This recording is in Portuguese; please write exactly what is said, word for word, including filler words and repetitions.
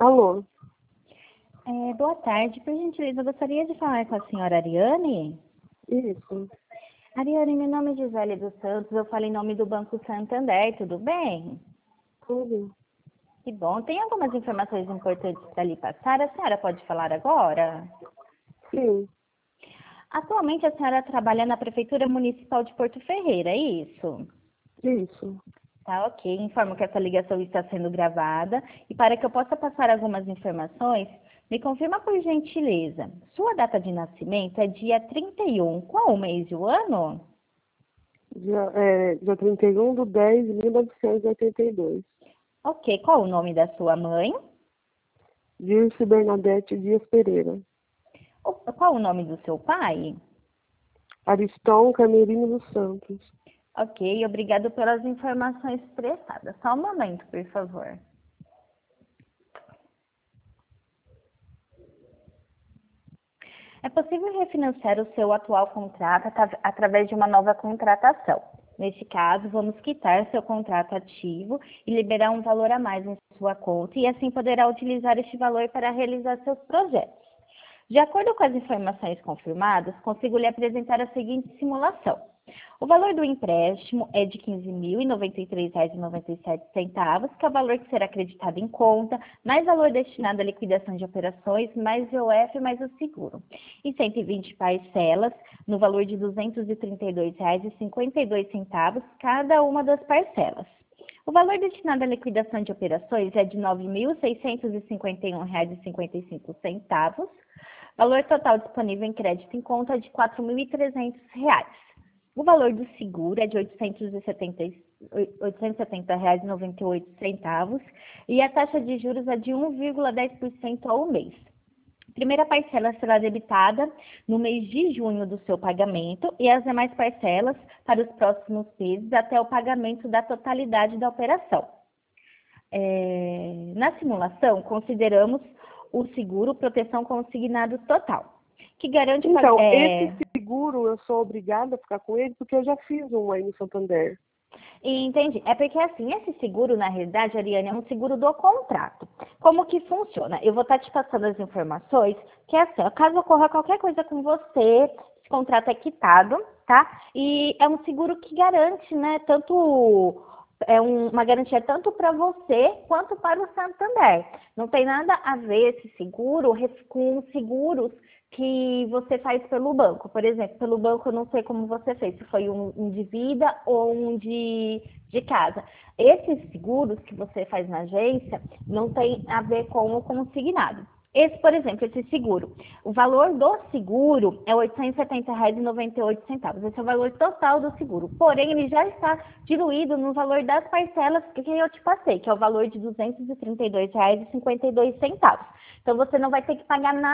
Alô? É, boa tarde, por gentileza, eu gostaria de falar com a senhora Ariane. Isso. Ariane, meu nome é Gisele dos Santos, eu falo em nome do Banco Santander, tudo bem? Tudo. Que bom, tem algumas informações importantes para lhe passar, a senhora pode falar agora? Sim. Atualmente a senhora trabalha na Prefeitura Municipal de Porto Ferreira, é isso? Isso. Tá, ok. Informo que essa ligação está sendo gravada e para que eu possa passar algumas informações, me confirma por gentileza. Sua data de nascimento é dia trinta e um. Qual o mês e o ano? Dia, é, dia trinta e um de dez de mil novecentos e oitenta e dois. Ok. Qual o nome da sua mãe? Dirce Bernadette Dias Pereira. O- Qual o nome do seu pai? Ariston Camerino dos Santos. Ok. Obrigado pelas informações prestadas. Só um momento, por favor. É possível refinanciar o seu atual contrato atra- através de uma nova contratação. Neste caso, vamos quitar seu contrato ativo e liberar um valor a mais em sua conta e assim poderá utilizar este valor para realizar seus projetos. De acordo com as informações confirmadas, consigo lhe apresentar a seguinte simulação. O valor do empréstimo é de quinze mil e noventa e três reais e noventa e sete centavos, que é o valor que será acreditado em conta, mais valor destinado à liquidação de operações, mais I O F, mais o seguro. Em cento e vinte parcelas, no valor de duzentos e trinta e dois reais e cinquenta e dois centavos, cada uma das parcelas. O valor destinado à liquidação de operações é de nove mil seiscentos e cinquenta e um reais e cinquenta e cinco centavos. Valor total disponível em crédito em conta é de quatro mil e trezentos reais. O valor do seguro é de oitocentos e setenta reais e noventa e oito centavos e a taxa de juros é de um vírgula dez por cento ao mês. A primeira parcela será debitada no mês de junho do seu pagamento e as demais parcelas para os próximos meses até o pagamento da totalidade da operação. É, na simulação, consideramos o seguro proteção consignado total, que garante... Então, É, esse seguro eu sou obrigada a ficar com ele porque eu já fiz um aí no Santander. Entendi. É porque, assim, esse seguro, na realidade, Ariane, é um seguro do contrato. Como que funciona? Eu vou estar te passando as informações, que é assim, ó, caso ocorra qualquer coisa com você, esse contrato é quitado, tá? E é um seguro que garante, né, tanto... É um- uma garantia tanto para você quanto para o Santander. Não tem nada a ver esse seguro ref- com seguros que você faz pelo banco. Por exemplo, pelo banco eu não sei como você fez, se foi um, um de vida ou um de, de casa. Esses seguros que você faz na agência não tem a ver com o consignado. Esse, por exemplo, esse seguro, o valor do seguro é oitocentos e setenta reais e noventa e oito centavos. Esse é o valor total do seguro. Porém, ele já está diluído no valor das parcelas que eu te passei, que é o valor de duzentos e trinta e dois reais e cinquenta e dois centavos. Então, você não vai ter que pagar nada